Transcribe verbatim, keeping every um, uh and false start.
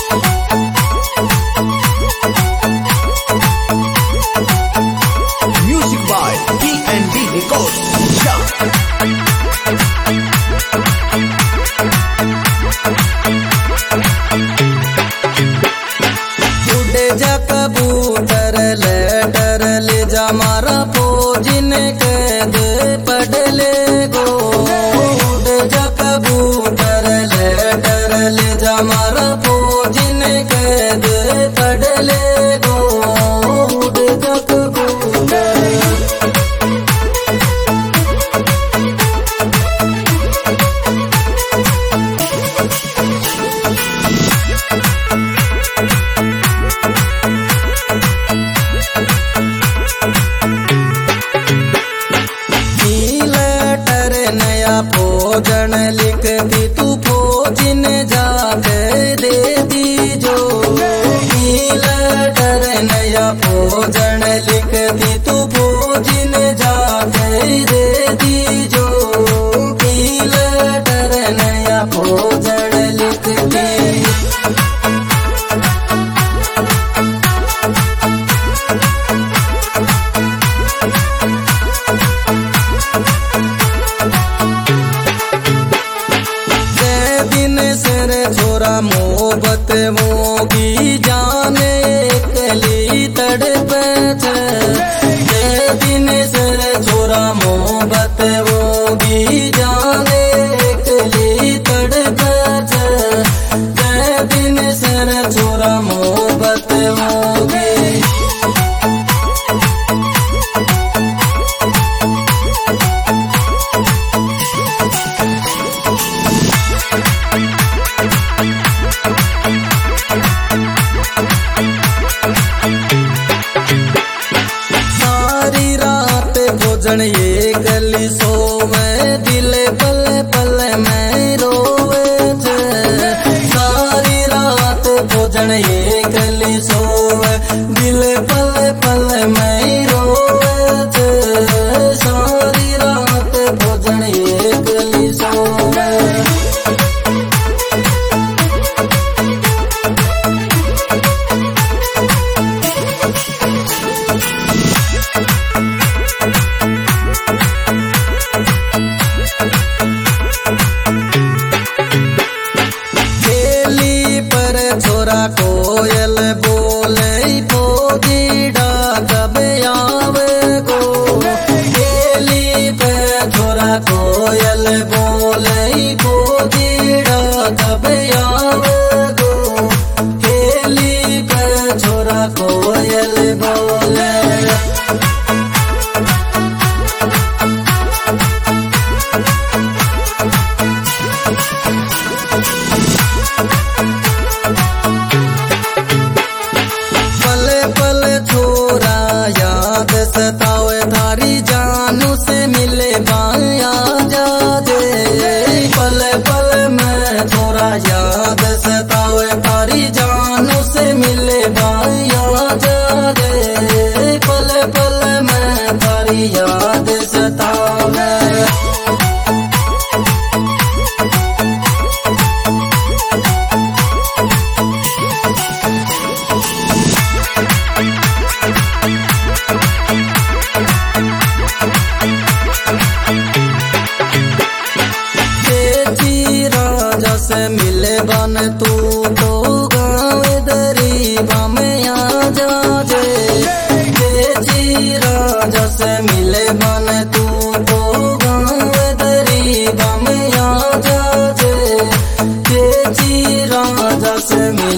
Music by D and D Records. उड़ जा कबूतर लेटर ले जा मारा फौजिन कैद पढ़ ले गो। उड़ जा कबूतर लेटर ले जा मारा फौजिन कैद पढ़ ले गो। उड़ जा कबूतर फौजन लिख दी तू फौजिन जाके दे दी जो। लेटर नया फौजन लिख दी तू फौजिन जाके दे दी जो। लेटर नया फौजन लिख दी छोरा मोहब्बत मोगी जाने कली तड़प दिन सर छोरा मोहब्बत मोगी जाने कली तड़प दिन सर छोरा मोहब्बत मोगी भोजन ये गली सोवे दिल पल पल में रोवे। सारी रात भोजन ये गली सोवे दिल पल पल में रोवे। सारी रात भोजन ये गली सोवे छोरा कोयल बोले फौजी कब आवे गो। गेली पे छोरा कोयल बोले फौजी कब आवे गो। गेली पे छोरा कोयल बोले सतावे थारी जानू से मिले बाया जा दे। पल पल में थोड़ा याद सतावे थारी जानू से मिले बाया जा दे। पल पल में थारी याद सतावे से मिले बन तू तो गाँव दरीबा में आ जा जे। जी राजा से मिले बन तू तो गाँव दरीबा में आ जा जे। जी राजा से